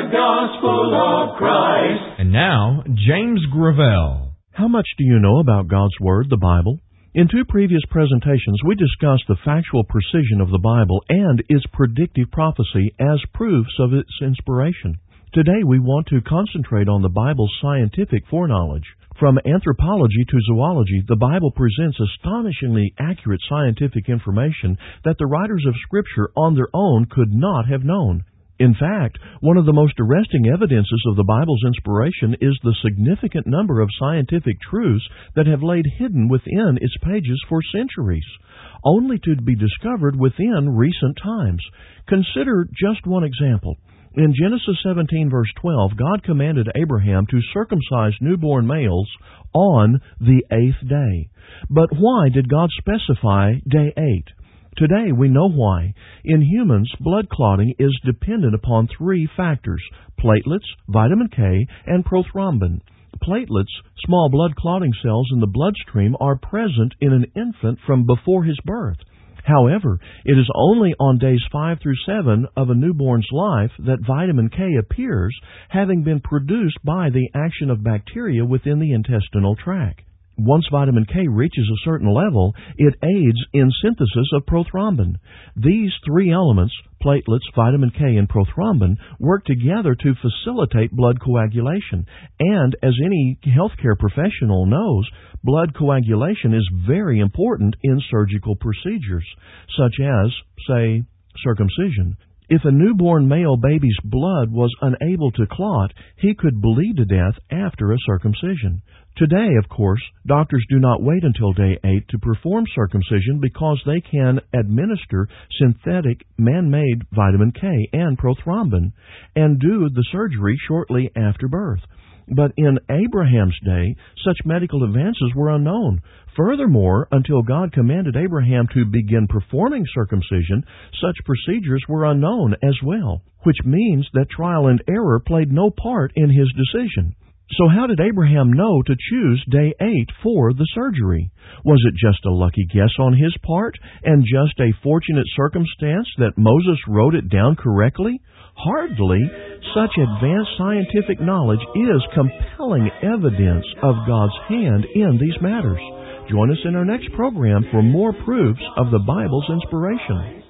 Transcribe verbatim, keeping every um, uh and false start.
gospel of Christ. And now, James Gravel. How much do you know about God's Word, the Bible? In two previous presentations, we discussed the factual precision of the Bible and its predictive prophecy as proofs of its inspiration. Today, we want to concentrate on the Bible's scientific foreknowledge. From anthropology to zoology, the Bible presents astonishingly accurate scientific information that the writers of Scripture on their own could not have known. In fact, one of the most arresting evidences of the Bible's inspiration is the significant number of scientific truths that have laid hidden within its pages for centuries, only to be discovered within recent times. Consider just one example. In Genesis seventeen, verse twelve, God commanded Abraham to circumcise newborn males on the eighth day. But why did God specify day eight? Today we know why. In humans, blood clotting is dependent upon three factors: platelets, vitamin K, and prothrombin. Platelets, small blood clotting cells in the bloodstream, are present in an infant from before his birth. However, it is only on days five through seven of a newborn's life that vitamin K appears, having been produced by the action of bacteria within the intestinal tract. Once vitamin K reaches a certain level, it aids in synthesis of prothrombin. These three elements, platelets, vitamin K, and prothrombin, work together to facilitate blood coagulation. And as any healthcare professional knows, blood coagulation is very important in surgical procedures, such as, say, circumcision. If a newborn male baby's blood was unable to clot, he could bleed to death after a circumcision. Today, of course, doctors do not wait until day eight to perform circumcision because they can administer synthetic man-made vitamin K and prothrombin and do the surgery shortly after birth. But in Abraham's day, such medical advances were unknown. Furthermore, until God commanded Abraham to begin performing circumcision, such procedures were unknown as well, which means that trial and error played no part in his decision. So how did Abraham know to choose day eight for the surgery? Was it just a lucky guess on his part, and just a fortunate circumstance that Moses wrote it down correctly? Hardly. Such advanced scientific knowledge is compelling evidence of God's hand in these matters. Join us in our next program for more proofs of the Bible's inspiration.